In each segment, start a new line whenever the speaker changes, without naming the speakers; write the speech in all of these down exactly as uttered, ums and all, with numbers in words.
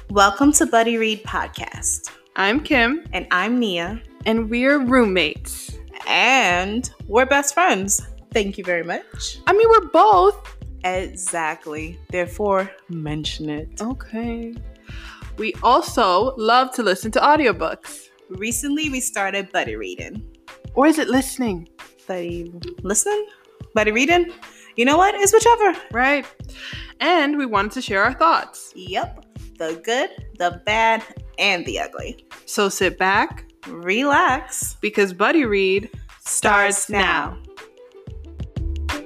Welcome to Buddy Read Podcast.
I'm Kim.
And I'm Nia.
And we're roommates.
And we're best friends. Thank you very much.
I mean, we're both.
Exactly. Therefore, mention it.
Okay. We also love to listen to audiobooks.
Recently, we started Buddy Reading.
Or is it listening?
Buddy listening? Buddy Reading? You know what? It's whichever.
Right. And we wanted to share our thoughts.
Yep. The good, the bad, and the ugly.
So sit back,
relax,
because Buddy Read starts, starts now. now.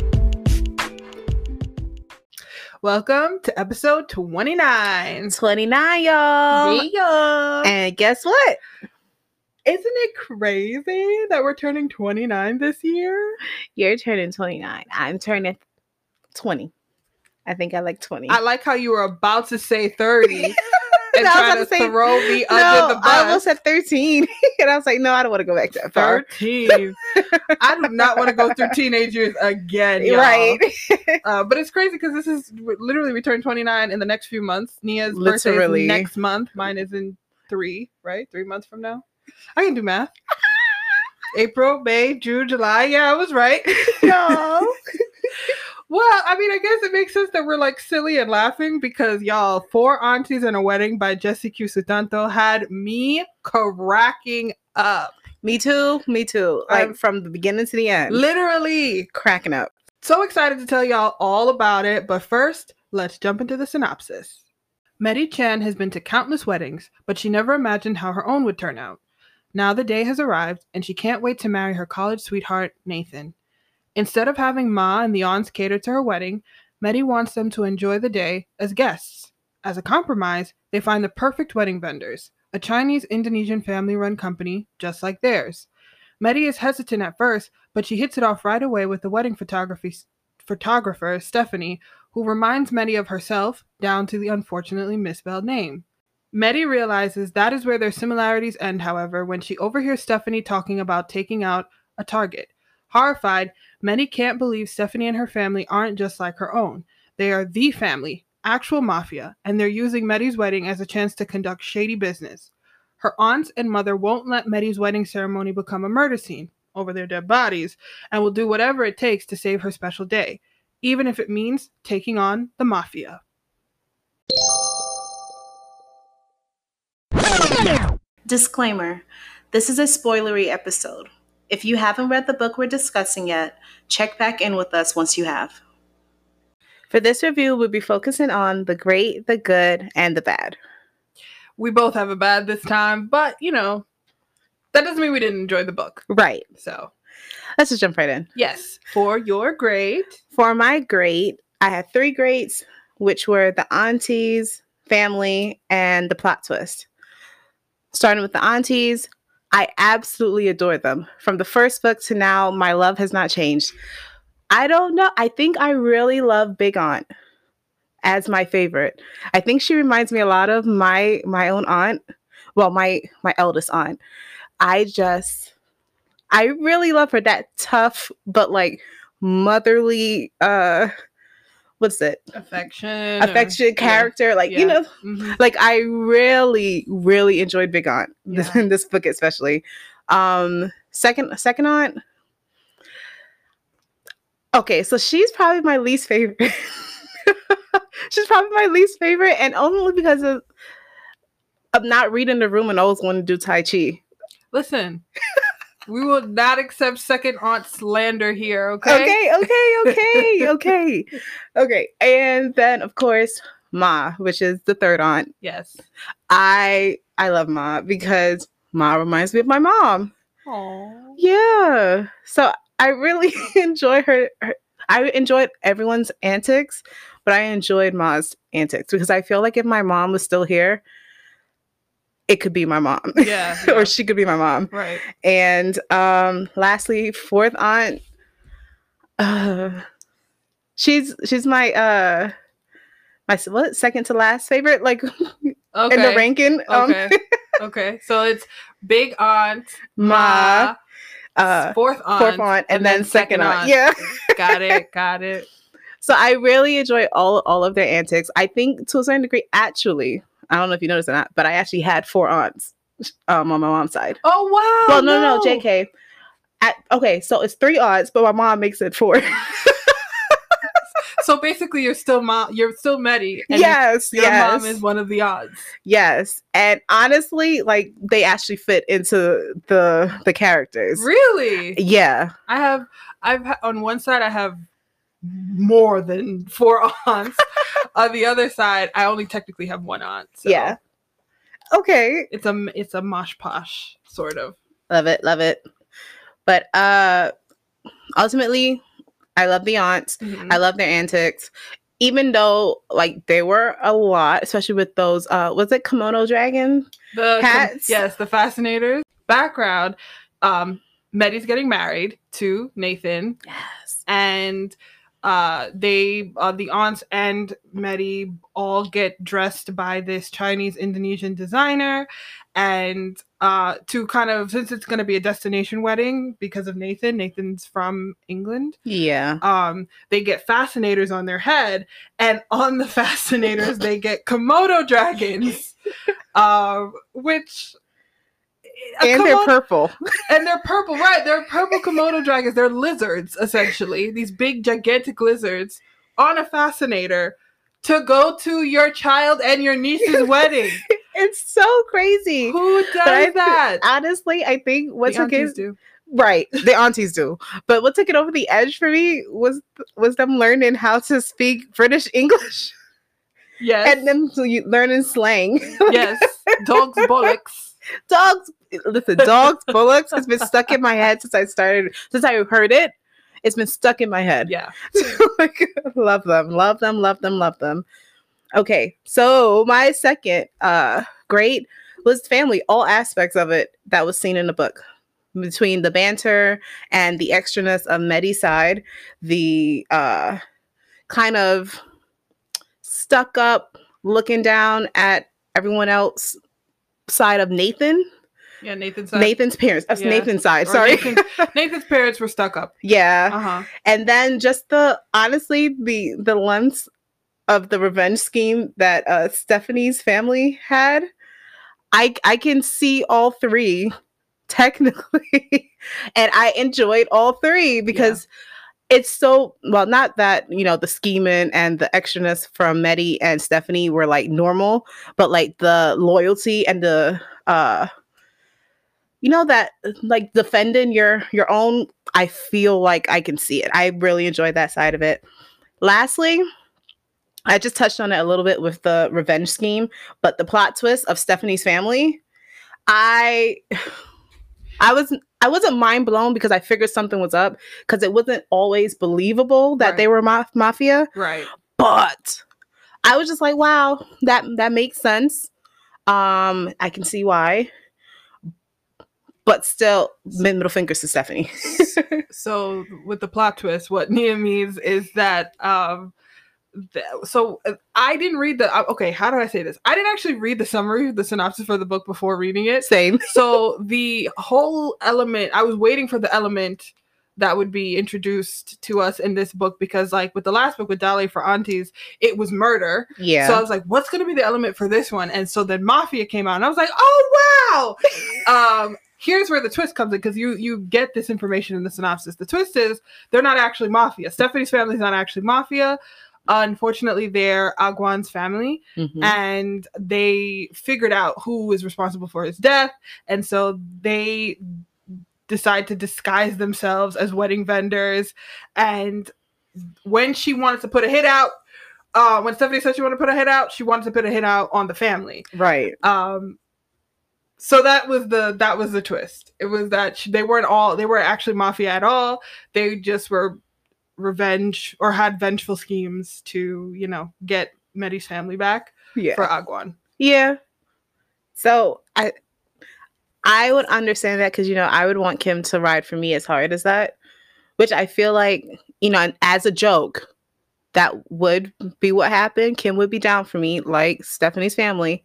Welcome to episode twenty-nine.
twenty-nine, y'all.
Yeah.
And guess what?
Isn't it crazy that we're turning twenty-nine this year?
You're turning twenty-nine. I'm turning twenty. I think I like twenty.
I like how you were about to say thirty and
no,
try to
say,
throw me
no,
under the bus.
I almost said thirteen. And I was like, no, I don't want to go back to that far.
thirteen. I do not want to go through teenage years again, y'all. Right. uh, but it's crazy because this is literally, we turn twenty-nine in the next few months. Nia's birthday is next month. Mine is in three, right? Three months from now. I can do math. April, May, June, July. Yeah, I was right.
No.
Well, I mean, I guess it makes sense that we're like silly and laughing because y'all, Four Aunties and a Wedding by Jesse Q. Sutanto had me cracking up.
Me too. Me too. Like um, from the beginning to the end.
Literally.
Cracking up.
So excited to tell y'all all about it. But first, let's jump into the synopsis. Medi Chan has been to countless weddings, but she never imagined how her own would turn out. Now the day has arrived, and she can't wait to marry her college sweetheart, Nathan. Instead of having Ma and the aunts cater to her wedding, Medi wants them to enjoy the day as guests. As a compromise, they find the perfect wedding vendors, a Chinese-Indonesian family-run company just like theirs. Medi is hesitant at first, but she hits it off right away with the wedding photography photographer, Stephanie, who reminds Medi of herself, down to the unfortunately misspelled name. Medi realizes that is where their similarities end, however, when she overhears Stephanie talking about taking out a target. Horrified, Medi can't believe Stephanie and her family aren't just like her own. They are the family, actual mafia, and they're using Medi's wedding as a chance to conduct shady business. Her aunts and mother won't let Medi's wedding ceremony become a murder scene over their dead bodies, and will do whatever it takes to save her special day, even if it means taking on the mafia.
Disclaimer: this is a spoilery episode. If you haven't read the book we're discussing yet, check back in with us once you have. For this review, we'll be focusing on the great, the good, and the bad.
We both have a bad this time, but, you know, that doesn't mean we didn't enjoy the book.
Right.
So,
let's just jump right in.
Yes. For your great.
For my great, I had three greats, which were the aunties, family, and the plot twist. Starting with the aunties, I absolutely adore them. From the first book to now, my love has not changed. I don't know. I think I really love Big Aunt as my favorite. I think she reminds me a lot of my my own aunt. Well, my my eldest aunt. I just, I really love her. That tough, but like motherly, uh, what's it?
Affection.
Affection or, character. Yeah, like, yeah. you know, mm-hmm. like I really, really enjoyed Big Aunt yeah. in this book, especially. Um, second, second aunt. Okay, so she's probably my least favorite. She's probably my least favorite, and only because of, of not reading the room and always wanting to do Tai Chi.
Listen. We will not accept second aunt slander here, okay?
Okay, okay, okay, okay. Okay, and then, of course, Ma, which is the third aunt.
Yes.
I I love Ma because Ma reminds me of my mom.
Aww.
Yeah. So I really enjoy her, her. I enjoyed everyone's antics, but I enjoyed Ma's antics because I feel like if my mom was still here, it could be my mom.
Yeah, yeah.
Or she could be my mom.
Right.
And um, lastly, fourth aunt. Uh, she's she's my uh my what second to last favorite, like okay. in the ranking.
Okay.
Um,
okay. So it's Big Aunt,
Ma,
Ma uh, fourth aunt,
fourth aunt, and, and then, then second, second aunt. aunt. Yeah.
Got it. Got it.
So I really enjoy all all of their antics. I think to a certain degree, actually, I don't know if you noticed or not, but I actually had four aunts um, on my mom's side.
Oh wow!
Well, no, no, no, J K. At, okay, so it's three aunts, but my mom makes it four.
So basically, you're still mom. You're still Medi. And
Yes,
your
yes.
mom is one of the aunts.
Yes, and honestly, like they actually fit into the the characters.
Really?
Yeah.
I have. I've ha- on one side I have more than four aunts. On the other side, I only technically have one aunt. So
Yeah. Okay.
It's a it's a mosh posh sort of.
Love it, love it. But uh ultimately, I love the aunts.
Mhm.
I love their antics. Even though like they were a lot, especially with those uh was it Kimono Dragon?
The
Hats?
yes, the Fascinators. Background, um, Medi's getting married to Nathan.
Yes.
And uh, they, uh, the aunts and Medi all get dressed by this Chinese Indonesian designer. And uh, to kind of, since it's going to be a destination wedding because of Nathan, Nathan's from England.
Yeah.
Um, they get fascinators on their head, and on the fascinators, they get Komodo dragons, uh, which.
And
Komodo-
they're purple.
And they're purple, right? They're purple Komodo dragons. They're lizards, essentially. These big, gigantic lizards on a fascinator to go to your child and your niece's wedding.
It's so crazy.
Who does
But I th-
that?
honestly, I think what
The
took
aunties
it
do.
right, the aunties do. But what took it over the edge for me was was them learning how to speak British English
Yes.
and them to learning slang.
Yes. Dogs bollocks.
Dogs, listen, dogs bullocks has been stuck in my head since I started. Since I heard it, it's been stuck in my head.
Yeah.
Like, love them, love them, love them, love them. Okay, so my second uh great was family, all aspects of it that was seen in the book. Between the banter and the extraness of Medi's side, the uh kind of stuck up looking down at everyone else side of Nathan.
Yeah, Nathan's side.
Nathan's parents. That's
Yeah.
Nathan's side.
Or
Sorry.
Nathan's, Nathan's parents were stuck up.
Yeah.
Uh-huh.
And then just the honestly the the lens of the revenge scheme that uh Stephanie's family had. I I can see all three technically. And I enjoyed all three because it's so well, not that, you know, the scheming and the extraness from Medi and Stephanie were like normal, but like the loyalty and the uh you know, that like defending your your own, I feel like I can see it. I really enjoyed that side of it. Lastly, I just touched on it a little bit with the revenge scheme, but the plot twist of Stephanie's family, I I was I wasn't mind blown because I figured something was up because it wasn't always believable that
Right.
they were ma- mafia.
Right.
But I was just like, wow, that that makes sense. Um, I can see why. But still, middle fingers to Stephanie.
So with the plot twist, what Nia means is that um th- so uh, I didn't read the uh, okay, how do I say this? I didn't actually read the summary, the synopsis for the book before reading it.
Same.
So the whole element, I was waiting for the element that would be introduced to us in this book because like with the last book with Dale for Aunties, it was murder.
Yeah.
So I was like, what's going to be the element for this one? And so then Mafia came out and I was like, oh wow. um Here's where the twist comes in because you you get this information in the synopsis. The twist is they're not actually mafia. Stephanie's family is not actually mafia. Unfortunately, they're Agwan's family,
Mhm.
and they figured out who is responsible for his death, and so they decide to disguise themselves as wedding vendors. And when she wanted to put a hit out, uh, when Stephanie said she wanted to put a hit out, she wanted to put a hit out on the family.
Right.
Um, so that was the that was the twist. It was that she, they weren't all they weren't actually mafia at all. They just were revenge or had vengeful schemes to, you know, get Medi's family back
Yeah.
for Agwan.
Yeah. So I I would understand that because, you know, I would want Kim to ride for me as hard as that, which I feel like, you know, as a joke, that would be what happened. Kim would be down for me, like Stephanie's family.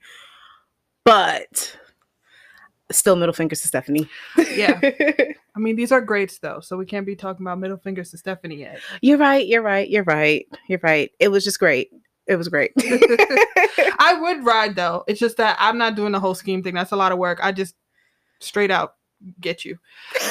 But still middle fingers to Stephanie.
Yeah. I mean, these are greats though, so we can't be talking about middle fingers to Stephanie yet.
You're right. You're right. You're right. You're right. It was just great. it was great.
I would ride though. It's just that I'm not doing the whole scheme thing. That's a lot of work. I just straight out get you.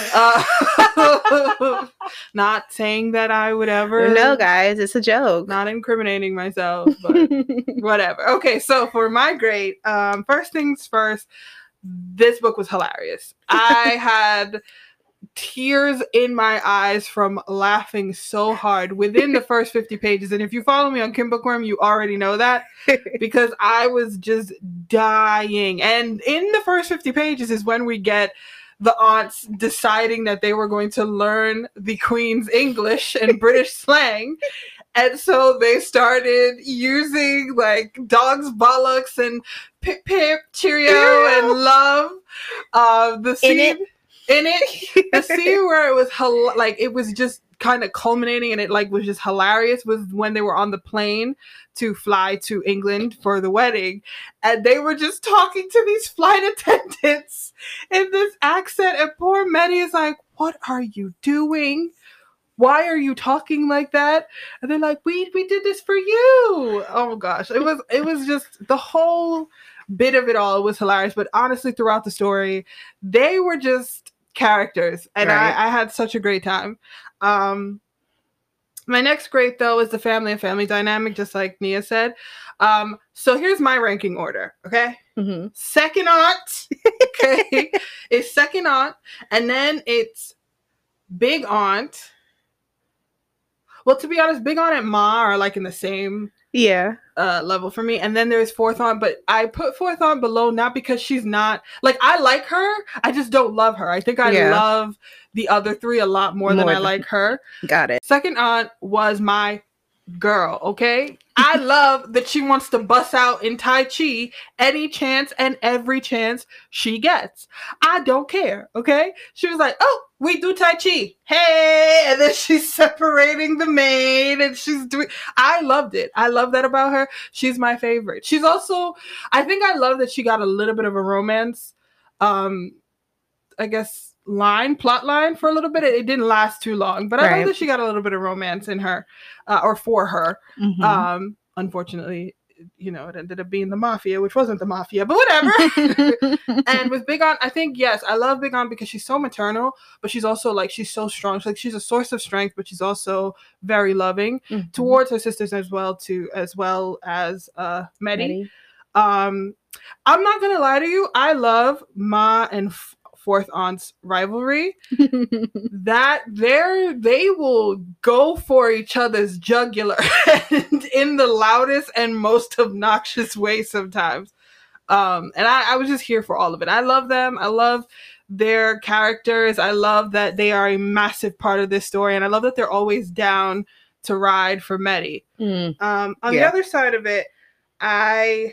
Uh, not saying that I would ever.
No, guys, it's a joke.
Not incriminating myself, but whatever. Okay, so for my grade, um, first things first, this book was hilarious. I had tears in my eyes from laughing so hard within the first fifty pages. And if you follow me on Kim Bookworm, you already know that because I was just dying. And in the first fifty pages is when we get the aunts deciding that they were going to learn the Queen's English and British slang. And so they started using like dog's bollocks and pip pip, cheerio, and love. Uh, the scene in it, in it the scene where it was hel- like it was just kind of culminating and it like was just hilarious was when they were on the plane to fly to England for the wedding, and they were just talking to these flight attendants in this accent, and poor Maddie is like, "What are you doing? Why are you talking like that?" And they're like, we we did this for you. Oh gosh, it was it was just the whole bit of it all was hilarious. But honestly, throughout the story, they were just characters, and right. I, I had such a great time. Um, my next great though is the family and family dynamic, just like Nia said. Um, so here's my ranking order. Okay, mm-hmm. Second aunt, okay, is second aunt, and then it's big aunt. Well, to be honest, Big Aunt and Ma are like in the same yeah uh, level for me. And then there's fourth aunt, but I put fourth aunt below not because she's not like I like her. I just don't love her. I think I yeah. love the other three a lot more, more than I than... like her. Got it. Second aunt was my girl. Okay, I love that she wants to bust out in Tai Chi any chance and every chance she gets. I don't care. Okay, she was like, oh, we do Tai Chi. Hey, and then she's separating the maid and she's doing, I loved it. I love that about her. She's my favorite. She's also, I think I love that she got a little bit of a romance, um, I guess, line, plot line for a little bit. It, it didn't last too long, but right. I love that she got a little bit of romance in her, uh, or for her. Mm-hmm. Um, unfortunately, you know, it ended up being the mafia, which wasn't the mafia, but whatever. And with Big Aunt, I think, yes, I love Big Aunt because she's so maternal, but she's also like, she's so strong. She's like, she's a source of strength, but she's also very loving mm-hmm. towards her sisters as well, too, as well as uh, Medi. Um, I'm not going to lie to you. I love Ma and F- fourth aunt's rivalry. That they're they will go for each other's jugular in the loudest and most obnoxious way sometimes. Um, and I, I was just here for all of it. I love them. I love their characters. I love that they are a massive part of this story, and I love that they're always down to ride for Medi. Mm. Um, on yeah. the other side of it, I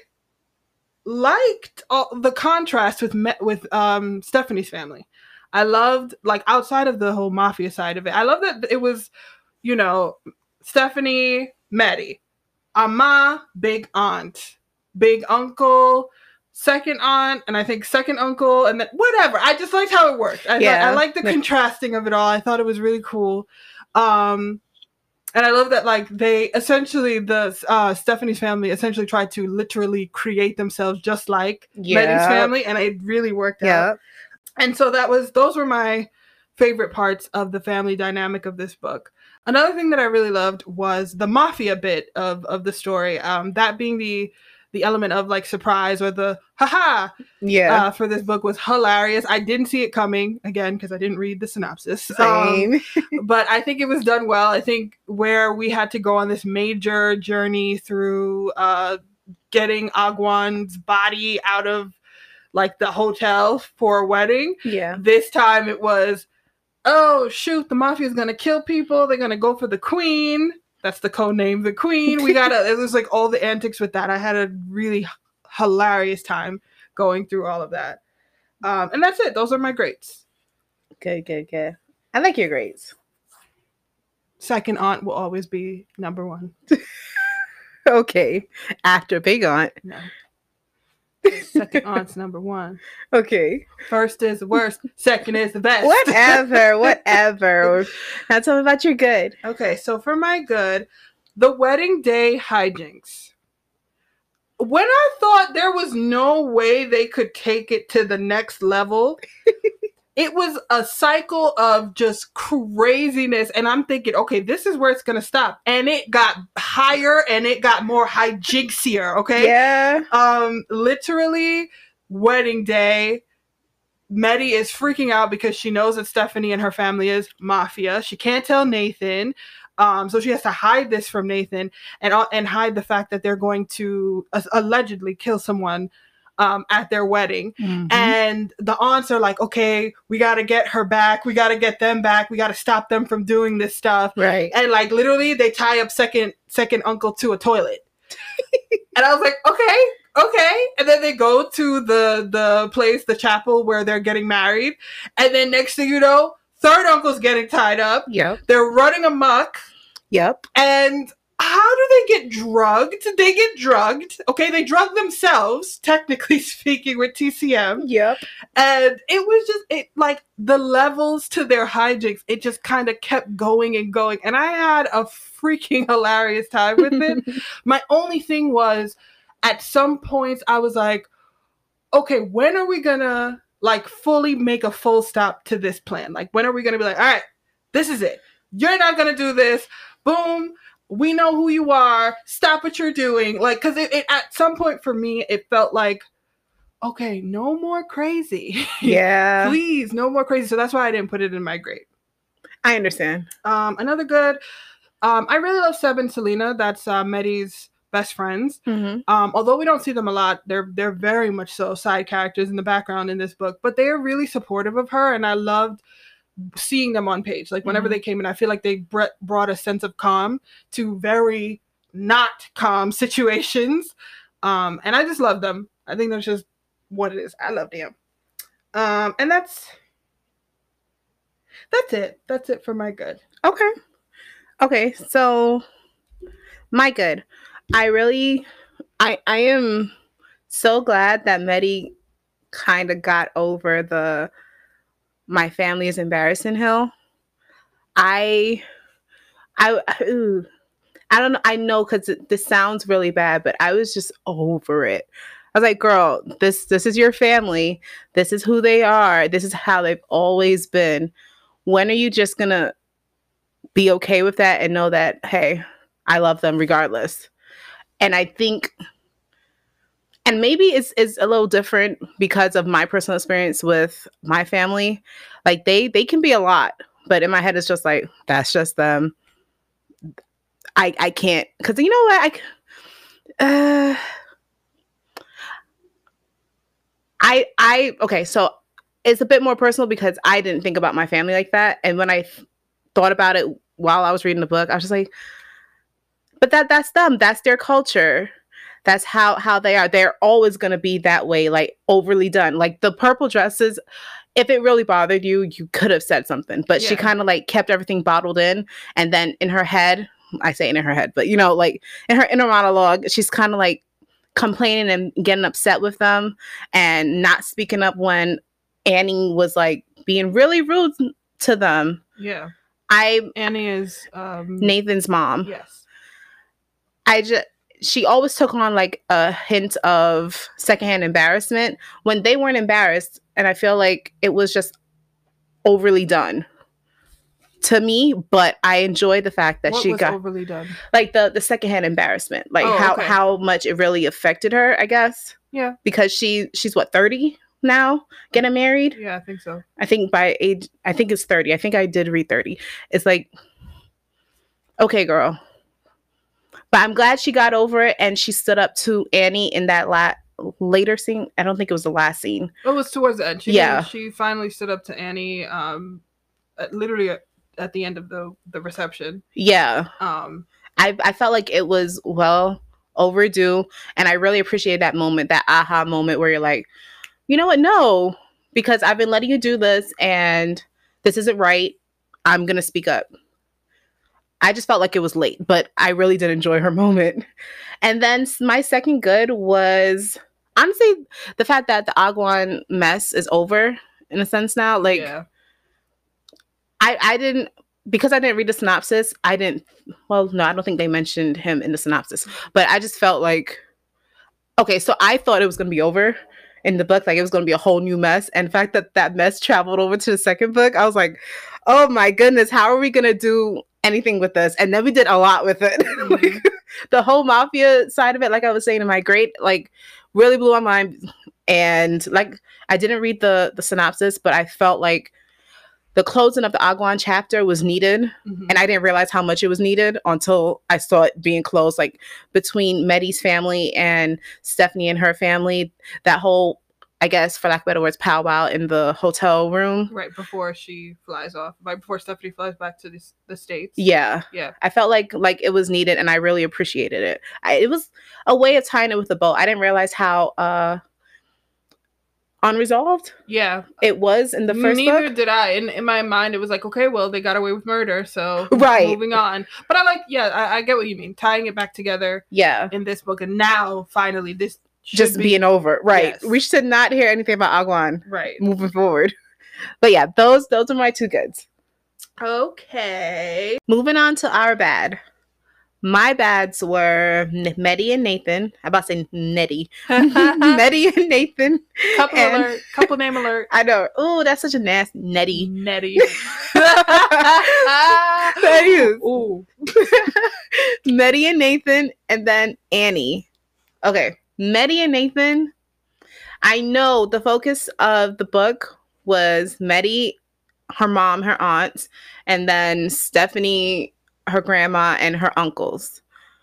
liked all the contrast with Me- with um Stephanie's family. I loved, like, outside of the whole mafia side of it, I love that it was, you know, Stephanie, Medi, Ama, big aunt, big uncle, second aunt, and I think second uncle, and then whatever. I just liked how it worked. I yeah. thought, I liked the like- contrasting of it all. I thought it was really cool. Um, And I love that, like, they essentially, the uh, Stephanie's family essentially tried to literally create themselves just like yep. Medi's family, and it really worked yep. out. And so that was, those were my favorite parts of the family dynamic of this book. Another thing that I really loved was the mafia bit of, of the story, um, that being the the element of, like, surprise or the haha yeah uh, for this book was hilarious. I didn't see it coming, again, because I didn't read the synopsis. Same. Um, but I think it was done well. I think where we had to go on this major journey through uh, getting Agwan's body out of, like, the hotel for a wedding. Yeah. This time it was, oh, shoot, the mafia is going to kill people. They're going to go for the queen. That's the code name, the queen. We got it was like all the antics with that. I had a really h- hilarious time going through all of that. Um, and that's it. Those are my grades.
Good, good, good. I like your grades.
Second aunt will always be number one.
Okay. After big aunt.
No. Second aunt's number one.
Okay.
First is the worst. Second is the best.
Whatever, whatever. Now tell me about your good.
Okay, so for my good, The wedding day hijinks. When I thought there was no way they could take it to the next level, it was a cycle of just craziness. And I'm thinking, okay, this is where it's going to stop. And it got higher and it got more hijinksier, okay?
Yeah.
Um, literally, wedding day, Meddy is freaking out because she knows that Stephanie and her family is mafia. She can't tell Nathan. Um, so she has to hide this from Nathan and uh, and hide the fact that they're going to uh, allegedly kill someone um, at their wedding. Mm-hmm. And the aunts are like, okay, we got to get her back. We got to get them back. We got to stop them from doing this stuff.
Right.
And like literally they tie up second second uncle to a toilet. And I was like, okay, okay. And then they go to the the place, the chapel where they're getting married. And then next thing you know, third uncle's getting tied up.
Yep.
They're running amok.
Yep.
And how do they get drugged? They get drugged. Okay, they drug themselves, technically speaking, with T C M.
Yep.
And it was just, it like, the levels to their hijinks, it just kind of kept going and going. And I had a freaking hilarious time with it. My only thing was, at some points, I was like, okay, when are we gonna, like, fully make a full stop to this plan? Like, when are we gonna be like, all right, this is it. You're not gonna do this. Boom. We know who you are. Stop what you're doing. Like, because it, it at some point for me, it felt like, okay, no more crazy.
Yeah.
Please, no more crazy. So that's why I didn't put it in my grade.
I understand.
Um, another good, um, I really love Seb and Selena. That's uh, Meddy's best friends. Mm-hmm. Um, although we don't see them a lot, they're they're very much so side characters in the background in this book. But they are really supportive of her, and I loved seeing them on page. Like whenever mm-hmm. they came in, I feel like they br- brought a sense of calm to very not calm situations. Um, and I just love them. I think that's just what it is. I love them. Um, and that's that's it. That's it for my good.
Okay. Okay. So my good. I really, I I am so glad that Meddy kind of got over the my family is embarrassing hill. I, I, ooh, I don't know. I know because this sounds really bad, but I was just over it. I was like, girl, this this is your family. This is who they are. This is how they've always been. When are you just gonna be okay with that and know that, hey, I love them regardless? And I think, and maybe it's, it's a little different because of my personal experience with my family. Like they they can be a lot, but in my head it's just like, that's just them. I I can't, because you know what? I uh I I okay, so it's a bit more personal because I didn't think about my family like that. And when I th- thought about it while I was reading the book, I was just like, but that that's them. That's their culture. That's how, how they are. They're always going to be that way, like overly done. Like the purple dresses, if it really bothered you, you could have said something. But yeah. She kind of like kept everything bottled in. And then in her head, I say in her head, but you know, like in her inner monologue, she's kind of like complaining and getting upset with them and not speaking up when Annie was like being really rude to them.
Yeah.
I
Annie is um,
Nathan's mom.
Yes.
I just, she always took on like a hint of secondhand embarrassment when they weren't embarrassed. And I feel like it was just overly done to me, but I enjoyed the fact that
what
she
was
got
overly done,
like the, the secondhand embarrassment, like
oh,
how,
okay.
how much it really affected her, I guess.
Yeah.
Because she, she's what, thirty now getting married?
Yeah, I think so.
I think by age, I think it's thirty. I think I did read thirty. It's like, okay, girl. But I'm glad she got over it and she stood up to Annie in that la- later scene. I don't think it was the last scene.
It was towards the end. She
yeah.
Did, she finally stood up to Annie um, at, literally at, at the end of the, the reception.
Yeah.
Um,
I, I felt like it was well overdue. And I really appreciated that moment, that aha moment where you're like, you know what? No, because I've been letting you do this and this isn't right. I'm going to speak up. I just felt like it was late, but I really did enjoy her moment. And then my second good was honestly the fact that the Agwan mess is over in a sense now. Like,
yeah.
I, I didn't, because I didn't read the synopsis, I didn't, well, no, I don't think they mentioned him in the synopsis, but I just felt like, okay, so I thought it was going to be over in the book, like it was going to be a whole new mess. And the fact that that mess traveled over to the second book, I was like, oh my goodness, how are we going to do anything with this? And then we did a lot with it.
Mm-hmm.
Like the whole mafia side of it, like I was saying in my grade, like really blew my mind. And like, I didn't read the, the synopsis, but I felt like the closing of the Agwan chapter was needed.
Mm-hmm.
And I didn't realize how much it was needed until I saw it being closed, like between Medi's family and Stephanie and her family, that whole, I guess, for lack of better words, powwow in the hotel room.
Right before she flies off, right before Stephanie flies back to the, the States.
Yeah.
Yeah.
I felt like like it was needed, and I really appreciated it. I, it was a way of tying it with the bow. I didn't realize how uh, unresolved
Yeah.
it was in the first
Neither
book.
did I. In, in my mind, it was like, okay, well, they got away with murder, so
Right.
moving on. But I like, yeah, I, I get what you mean. Tying it back together
Yeah.
in this book, and now, finally, this should
Just
be,
being over. Right.
Yes.
We should not hear anything about Agwan
right.
moving forward. But yeah, those those are my two goods.
Okay.
Moving on to our bad. My bads were N- Medi and Nathan. I'm about to say Nettie. Medi and Nathan.
Couple
And-
alert. Couple name alert.
I know. Oh, that's such a nasty Nettie.
Nettie.
That is.
Ooh.
Medi and Nathan, and then Annie. Okay, Medi and Nathan. I know the focus of the book was Medi, her mom, her aunts, and then Stephanie, her grandma, and her uncles.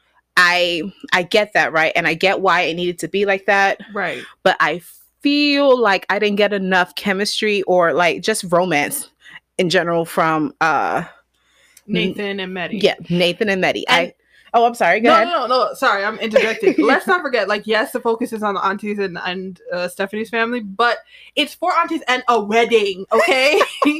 I I get that, right? And I get why it needed to be like that.
Right.
But I feel like I didn't get enough chemistry or like just romance in general from uh
Nathan and Medi.
yeah, Nathan and Medi.
And-
I oh, I'm sorry. Go
No,
ahead.
no, no, no. Sorry, I'm interjecting. Let's not forget, like, yes, the focus is on the aunties and, and uh, Stephanie's family, but it's four aunties and a wedding, okay?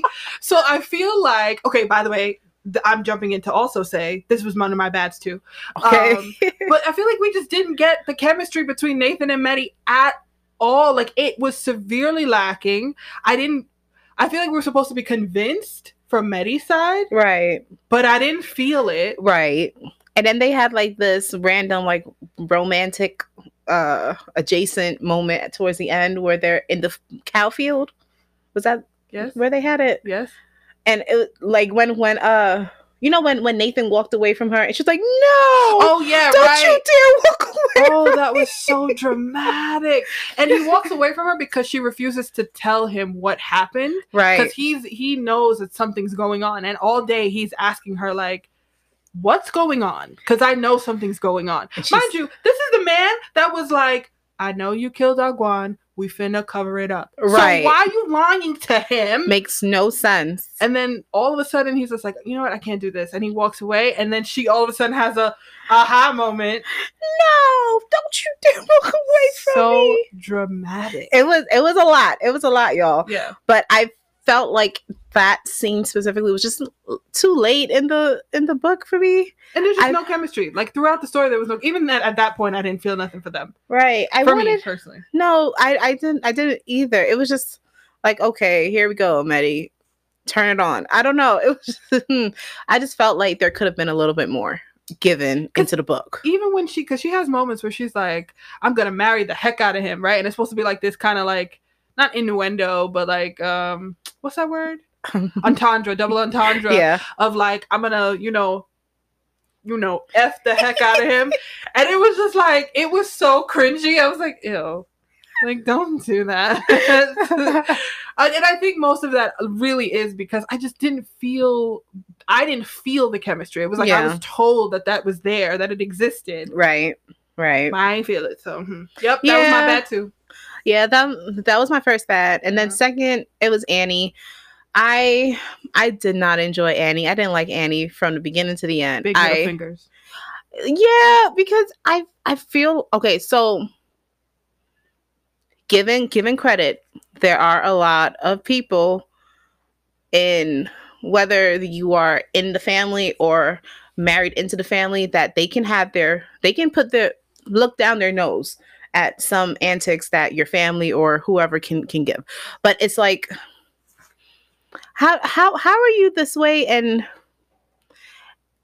So I feel like, okay, by the way, th- I'm jumping in to also say this was one of my bads too.
Okay.
Um, but I feel like we just didn't get the chemistry between Nathan and Medi at all. Like, it was severely lacking. I didn't, I feel like we were supposed to be convinced from Medi's side,
right.
but I didn't feel it.
Right. And then they had like this random like romantic uh adjacent moment towards the end where they're in the f- cow field. Was that
Yes.
where they had it?
Yes.
And it like when when uh you know when when Nathan walked away from her and she's like, no,
Oh yeah,
don't
right.
you dare walk away.
Oh,
from
that
me."
was so dramatic. And he walks away from her because she refuses to tell him what happened.
Right.
Because he's he knows that something's going on. And all day he's asking her, like, what's going on? Because I know something's going on.
And she's-
Mind you, this is the man that was like, I know you killed Agwan. We finna cover it up.
Right.
So why are you lying to him?
Makes no sense.
And then all of a sudden he's just like, you know what? I can't do this. And he walks away. And then she all of a sudden has a aha moment.
No, don't you dare walk away from
So
me.
dramatic.
It was it was a lot. It was a lot, y'all.
Yeah.
But I felt like that scene specifically was just too late in the in the book for me.
And there's just
I-
no chemistry. Like throughout the story, there was no. Even at, at that point, I didn't feel nothing for them.
Right. I
for
wanted
me personally.
no, I I didn't I didn't either. It was just like, okay, here we go, Medi. Turn it on. I don't know. It was just, I just felt like there could have been a little bit more given into the book.
Even when she, because she has moments where she's like, "I'm gonna marry the heck out of him," right? And it's supposed to be like this kind of like not innuendo, but like um, what's that word? Entendre, double entendre.
Yeah.
Of like, I'm gonna, you know. You know, F the heck out of him. And it was just like, it was so cringy. I was like, ew. Like, don't do that. And and I think most of that really is because I just didn't feel, I didn't feel the chemistry. It was like I
Yeah.
was told that that was there, that it existed.
Right. Right.
But I didn't feel it. So, hmm. Yep, that was my
Yeah.
bad too.
Yeah, that that was my first bad. And then
Yeah.
second, it was Annie. I I did not enjoy Annie. I didn't like Annie from the beginning to the end.
Big middle
I,
fingers.
yeah, because I I feel okay, so given given credit, there are a lot of people in whether you are in the family or married into the family that they can have their they can put their look down their nose at some antics that your family or whoever can can give. But it's like how how how are you this way and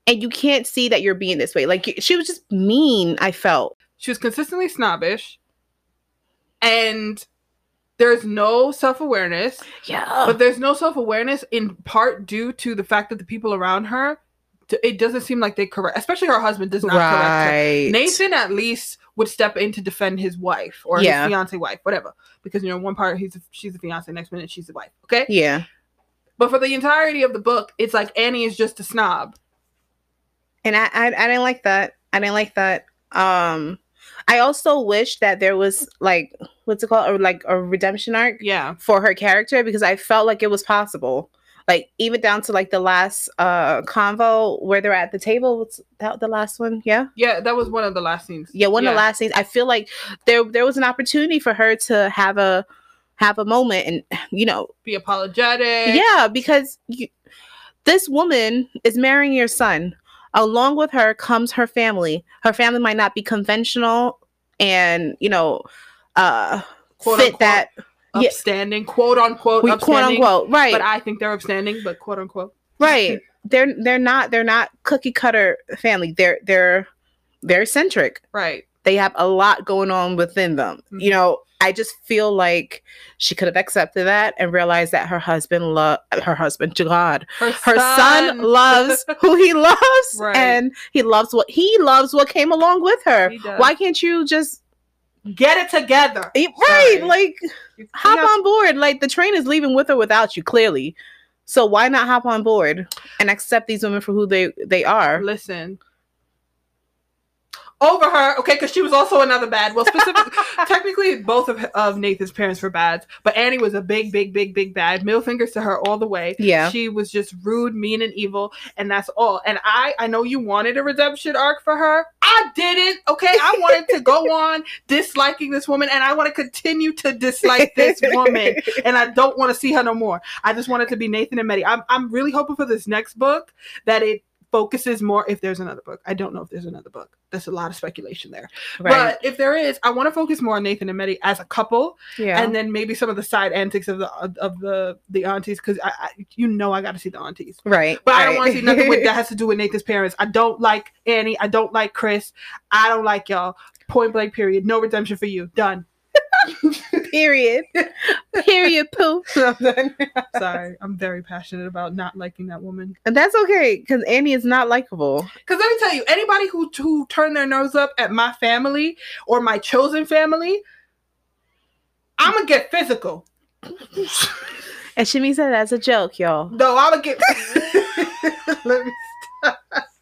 and you can't see that you're being this way. Like, she was just mean, I felt.
She was consistently snobbish, and there's no self-awareness.
Yeah.
But there's no self-awareness in part due to the fact that the people around her, it doesn't seem like they correct, especially her husband does not
right.
correct her. Nathan at least would step in to defend his wife or
yeah.
his fiance wife, whatever. Because, you know, one part he's a, she's a fiance, next minute she's a wife. Okay?
Yeah.
But for the entirety of the book, it's like Annie is just a snob.
And I, I, I didn't like that. I didn't like that. Um, I also wish that there was like, what's it called? Or like a redemption arc
yeah.
for her character, because I felt like it was possible. Like, even down to like the last uh convo where they're at the table. What's that, the last one? Yeah.
Yeah, that was one of the last scenes.
Yeah, one
yeah.
of the last scenes. I feel like there there was an opportunity for her to have a have a moment and, you know,
be apologetic.
Yeah, because you, this woman is marrying your son. Along with her comes her family. Her family might not be conventional and, you know, uh,
quote
fit
unquote,
that
upstanding, yeah. quote unquote,
we,
upstanding,
quote unquote, right?
But I think they're upstanding, but quote unquote,
right? they're they're not they're not cookie cutter family. They're they're very eccentric,
right?
They have a lot going on within them. Mm-hmm. You know, I just feel like she could have accepted that and realized that her husband love her husband, God,
her,
her son, son loves who he loves,
right.
and he loves what he loves what came along with her. Why can't you just
get it together?
Right, Sorry. like you, hop you have- on board. Like, the train is leaving with or without you, clearly. So why not hop on board and accept these women for who they they are?
Listen. Over her, okay, because she was also another bad. Well, specifically, technically, both of of Nathan's parents were bad, but Annie was a big, big, big, big bad. Middle fingers to her all the way.
Yeah,
she was just rude, mean, and evil, and that's all. And I, I know you wanted a redemption arc for her. I didn't. Okay, I wanted to go on disliking this woman, and I want to continue to dislike this woman, and I don't want to see her no more. I just want it to be Nathan and Medi. I'm, I'm really hoping for this next book that it focuses more, if there's another book. I don't know if there's another book. There's a lot of speculation there. Right. But if there is, I want to focus more on Nathan and Medi as a couple.
Yeah.
And then maybe some of the side antics of the of, of the the aunties, because I, I you know I got to see the aunties.
Right.
But
right.
I don't want to see nothing with, that has to do with Nathan's parents. I don't like Annie. I don't like Chris. I don't like y'all. Point blank, period. No redemption for you. Done.
Period. Period. Poof.
Sorry, I'm very passionate about not liking that woman,
and that's okay because Annie is not likable.
Because let me tell you, anybody who who turned their nose up at my family or my chosen family, I'm gonna get physical.
And she means that as a joke, y'all.
No, I'm gonna get. Let me stop.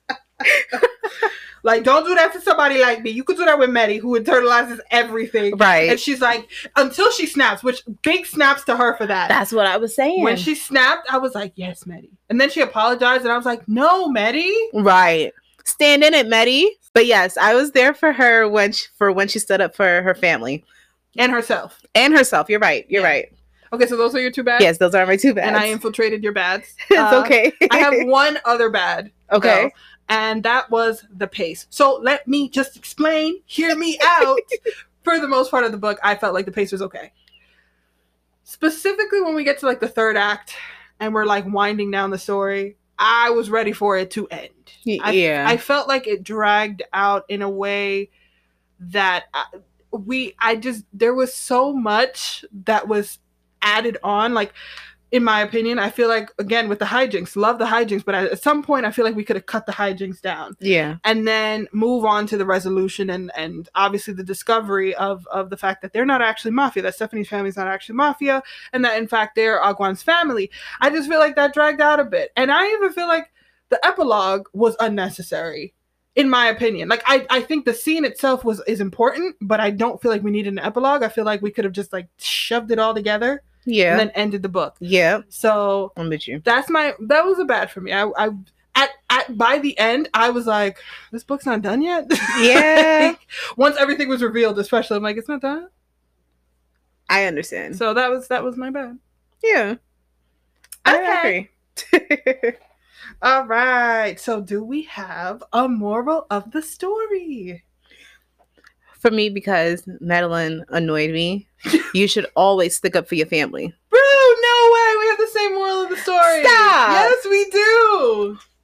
Like, don't do that to somebody like me. You could do that with Medi, who internalizes everything.
Right.
And she's like, until she snaps, which big snaps to her for that.
That's what I was saying.
When she snapped, I was like, yes, Medi. And then she apologized, and I was like, no, Medi.
Right. Stand in it, Medi. But yes, I was there for her when she, for when she stood up for her family.
And herself.
And herself. You're right. You're yeah. right.
Okay, so those are your two bads?
Yes, those are my two bads.
And I infiltrated your bads.
It's uh, okay.
I have one other bad.
Okay.
Though, and that was the pace. So let me just explain. Hear me out. For the most part of the book, I felt like the pace was okay. Specifically when we get to like the third act and we're like winding down the story, I was ready for it to end.
Yeah.
I, I felt like it dragged out in a way that I, we, I just, there was so much that was added on. Like, in my opinion, I feel like, again, with the hijinks, love the hijinks, but at some point I feel like we could have cut the hijinks down.
Yeah.
And then move on to the resolution and, and obviously the discovery of, of the fact that they're not actually mafia, that Stephanie's family is not actually mafia, and that, in fact, they're Agwan's family. I just feel like that dragged out a bit. And I even feel like the epilogue was unnecessary, in my opinion. Like, I, I think the scene itself was is important, but I don't feel like we needed an epilogue. I feel like we could have just, like, shoved it all together.
Yeah.
And then ended the book.
Yeah.
So
I'm with you.
That's my that was a bad for me. I, I at at by the end I was like, this book's not done yet.
Yeah.
Like, once everything was revealed, especially, I'm like, it's not done.
I understand.
So that was that was my bad.
Yeah.
Okay. I agree. All right. So do we have a moral of the story?
For me, because Madeline annoyed me, you should always stick up for your family.
Bro, no way. We have the same moral of the story.
Stop.
Yes, we do.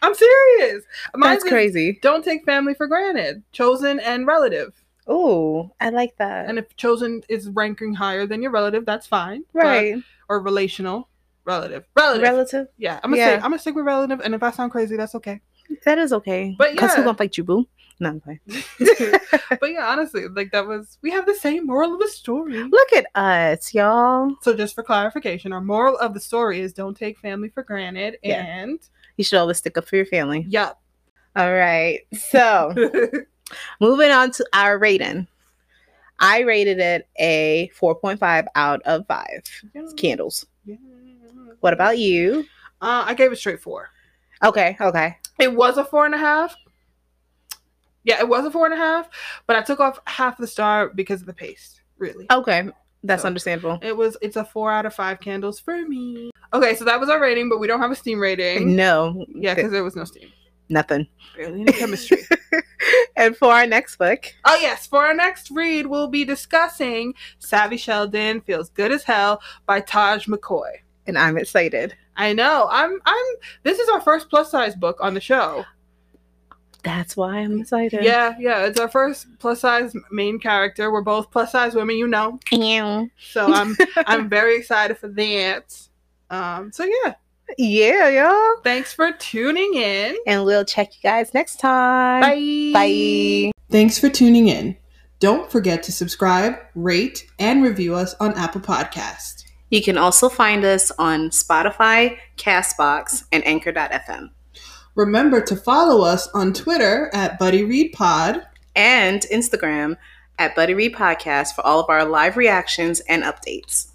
I'm serious. Mine
That's crazy.
Don't take family for granted. Chosen and relative.
Oh, I like that.
And if chosen is ranking higher than your relative, that's fine.
Right.
But, or relational. Relative. Relative.
Relative?
Yeah. I'm gonna
Yeah.
say I'm gonna stick with relative, and if I sound crazy, that's okay.
That is okay.
But
Because
yeah.
who gonna fight you, boo? No, I'm fine.
But yeah, honestly, like that was we have the same moral of the story.
Look at us, y'all.
So just for clarification, our moral of the story is don't take family for granted,
Yeah.
and
You should always stick up for your family.
yup.
All right. So moving on to our rating. I rated it a four point five out of five candles.
Yeah.
What about you?
Uh, I gave it straight four.
Okay, okay.
It was a four and a half. Yeah, it was a four and a half, but I took off half the star because of the paste, really.
Okay, that's
So,
understandable.
It was, it's a four out of five candles for me. Okay, so that was our rating, but we don't have a steam rating.
No.
Yeah, because there was no steam.
Nothing.
Barely any chemistry.
And for our next book.
Oh, yes. For our next read, we'll be discussing Savvy Sheldon Feels Good as Hell by Taj McCoy.
And I'm excited.
I know. I'm, I'm, this is our first plus size book on the show.
That's why I'm excited.
Yeah, yeah. It's our first plus size main character. We're both plus size women, you know.
Ew.
So I'm, I'm very excited for that. Um, so yeah.
Yeah, y'all.
Thanks for tuning in.
And we'll check you guys next time.
Bye.
Bye.
Thanks for tuning in. Don't forget to subscribe, rate, and review us on Apple Podcasts.
You can also find us on Spotify, Castbox, and Anchor dot f m.
Remember to follow us on Twitter at Buddy Read Pod
and Instagram at Buddy Read Podcast for all of our live reactions and updates.